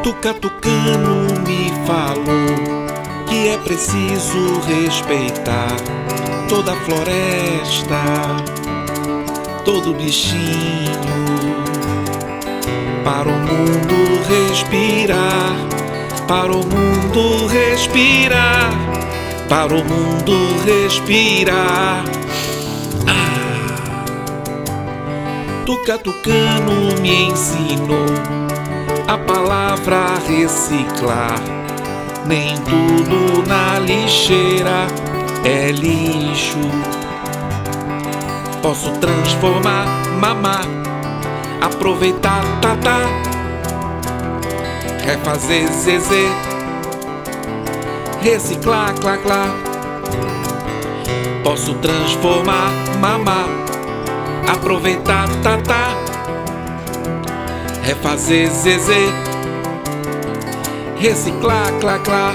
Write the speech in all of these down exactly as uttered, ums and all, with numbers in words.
Tuca Tucano me falou que é preciso respeitar toda a floresta, todo bichinho, para o mundo respirar, para o mundo respirar, para o mundo respirar. Ah. Tuca Tucano me ensinou a palavra reciclar. Nem tudo na lixeira é lixo. Posso transformar, mamar, aproveitar, tatá, refazer, zezé, reciclar, clá, clá. Posso transformar, mamar, aproveitar, tatá, refazer, zezé, reciclar, clá, clá.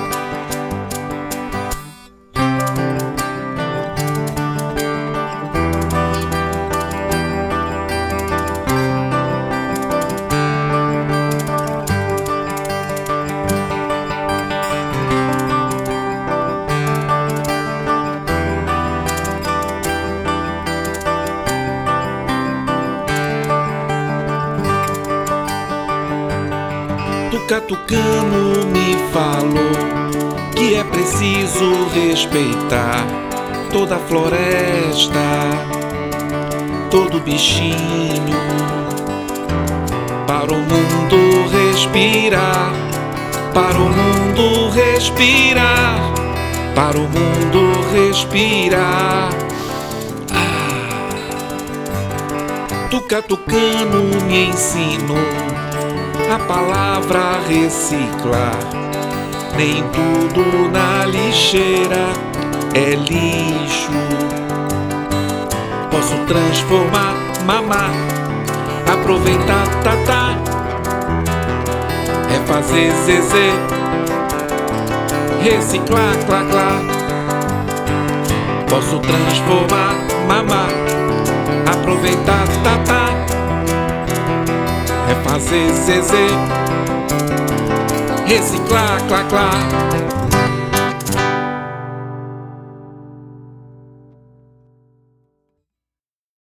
Tuca Tucano me falou que é preciso respeitar toda a floresta, todo bichinho, para o mundo respirar, para o mundo respirar, para o mundo respirar. Ah. Tuca Tucano me ensinou a palavra reciclar. Nem tudo na lixeira é lixo. Posso transformar, mamar, aproveitar, tatá, refazer, zezé, reciclar, clá, clá. Posso transformar, mamar, aproveitar, tatá, refazer, zezé, reciclar, clá, clá.